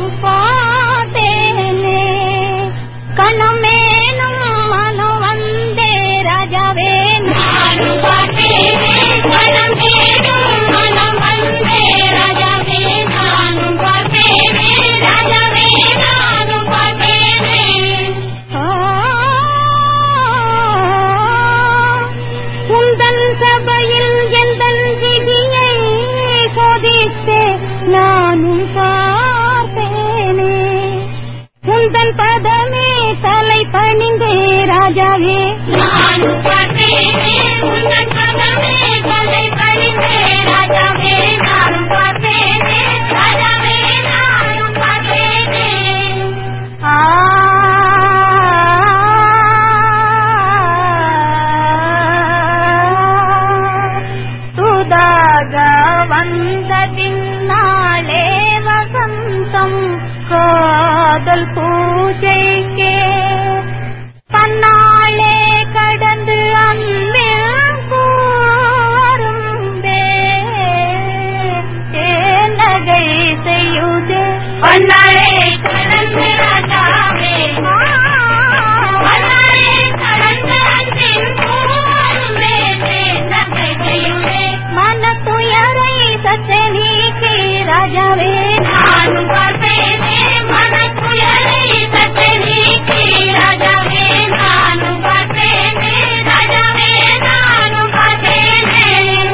பார்த்தேனே கணமேனும் மனு வந்தே ராஜாவே நானும் பார்த்தேனே கணமேனும் மனு வந்தே ராஜாவே நானும் பார்த்தேனே ராஜாவே நானும் பார்த்தேனே உந்தன் சபையில் எந்தன் விதியை சோதித்தே நானுன் பார்த்தேனே உந்தன் பதமே தலை பணிந்தே ராஜாவே நானும் பார்த்தேனே உந்தன் பதமே தலை பணிந்தே ராஜாவே நானும் பார்த்தேனே ராஜாவே நானும் பார்த்தேனே துதாக வந்த பின்னாலே வசந்தம் காதல் பூஜைக்கே பன்னாளே கடந்து அன்பில் கூறும்பே நகை செய்யுதே பன்னாளே கடந்து ராஜாவே பன்னாளே கடந்து அன்பில் கூறும்பே நகை செய்யுதே மன துயரை சற்றே நீக்கி ராஜாவே நானும் பார்த்தேனே மன துயரை சற்றே நீக்கி ராஜாவே நானும் பார்த்தேனே ராஜாவே நானும் பார்த்தேனே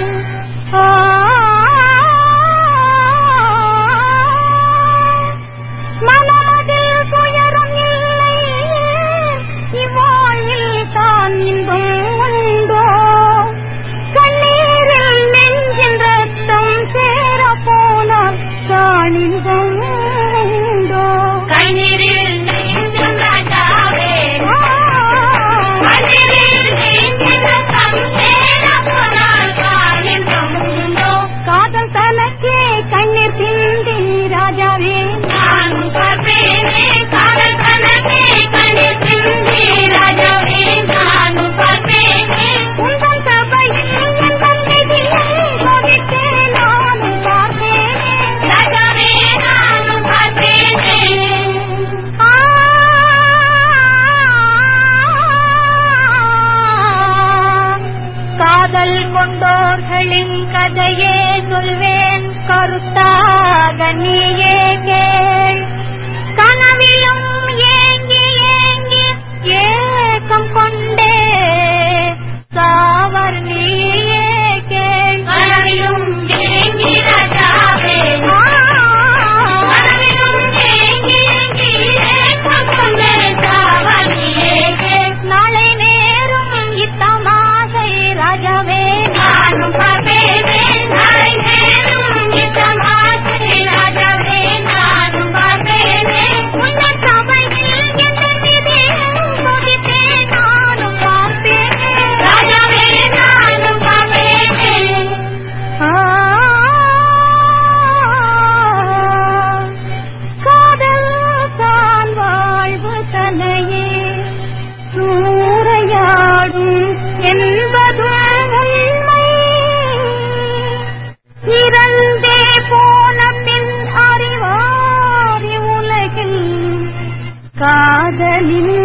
மனமதில் துயரம் இல்லை இவ்வாழில் தான் இன்பம் உண்டோ கண்ணீரில் நெஞ்சின் ரத்தம் சேர போனால் தான் இன்பம் உண்டோ கண்ணீரில் நெஞ்சின் ராஜாவே கண்ணீரில் நெஞ்சின் ரத்தம் சேர போனால் தான் இன்பம் உண்டோ காதல் தனக்கே கண்ணீர் சிந்தி ராஜாவே நானும் பார்த்தேனே காதல் தனக்கே கண்ணீர் சிந்தி ராஜாவே நானும் பார்த்தேனே உந்தன் சபையில் எந்தன் விதியை சோதித்தே நானும் பார்த்தேனே ராஜாவே நானும் பார்த்தேனே காதல் கொண்டோர்களின் கதையே சொல்வேன் கருத்தாக நீயே கேள் கனவிலும் ஏங்கி ஏங்கி ஏக்கம் கொண்டே சாவர் நீயே கேள் கனவிலும் ஏங்கி ராஜாவே கனவிலும் ஏங்கி ஏங்கி ஏக்கம் கொண்டே சாவர் நீயே கேள் நாளை நேரும் இத்தமாசை ராஜாவே நானும் பார்த்தேனே நாளை நேரும் இத்தமாசை ராஜாவே நானும் பார்த்தேனே உந்தன் சபையில் எந்தன் விதியை சோதித்தே நானும் பார்த்தேனே ராஜாவே நானும் பார்த்தேனே காதல் தான் வாழ்வு தனையே சூறையாடும் என்பதும் உண்மை இறந்தே போன பின் அறிவாரி உலகில் காதலின்